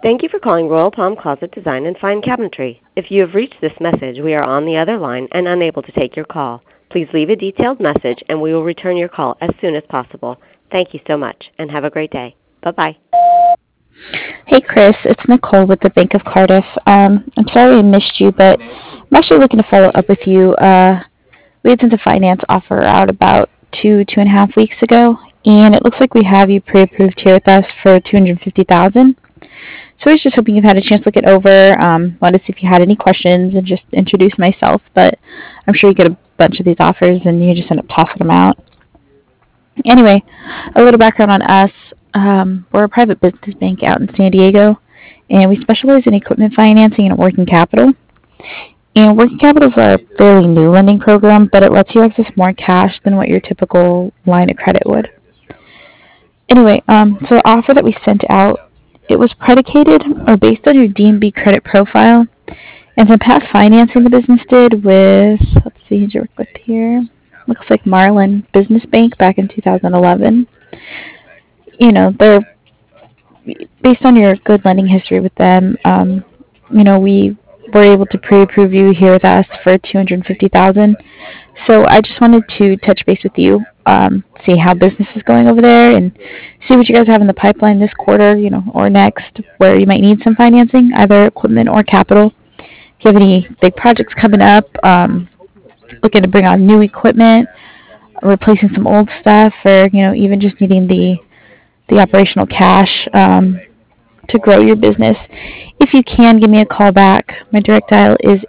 Thank you for calling Royal Palm Closet Design and Fine Cabinetry. If you have reached this message, we are on the other line and unable to take your call. Please leave a detailed message and we will return your call as soon as possible. Thank you so much and have a great day. Bye-bye. Hey Chris, it's Nicole with the Bank of Cardiff. I'm sorry I missed you, but I'm actually looking to follow up with you. We had sent a finance offer out about 2.5 weeks ago, and it looks like we have you pre-approved here with us for 250,000. So I was just hoping you've had a chance to look it over. Wanted to see if you had any questions and just introduce myself, but I'm sure you get a bunch of these offers and you just end up tossing them out. Anyway, a little background on us. We're a private business bank out in San Diego, and we specialize in equipment financing and working capital. And working capital is a fairly new lending program, but it lets you access more cash than what your typical line of credit would. Anyway, so the offer that we sent out, it was predicated or based on your DNB credit profile and some past financing the business did with, let's see, who'd you work with here? Looks like Marlin Business Bank back in 2011. They're based on your good lending history with them. We were able to pre-approve you here with us for 250,000. So I just wanted to touch base with you, see how business is going over there, and see what you guys have in the pipeline this quarter, or next, where you might need some financing, either equipment or capital. If you have any big projects coming up, looking to bring on new equipment, replacing some old stuff, or even just needing the operational cash to grow your business. If you can, give me a call back. My direct dial is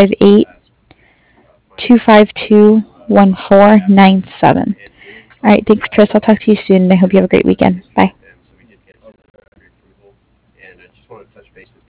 858-252-1497. All right, thanks, Chris. I'll talk to you soon, and I hope you have a great weekend. Bye.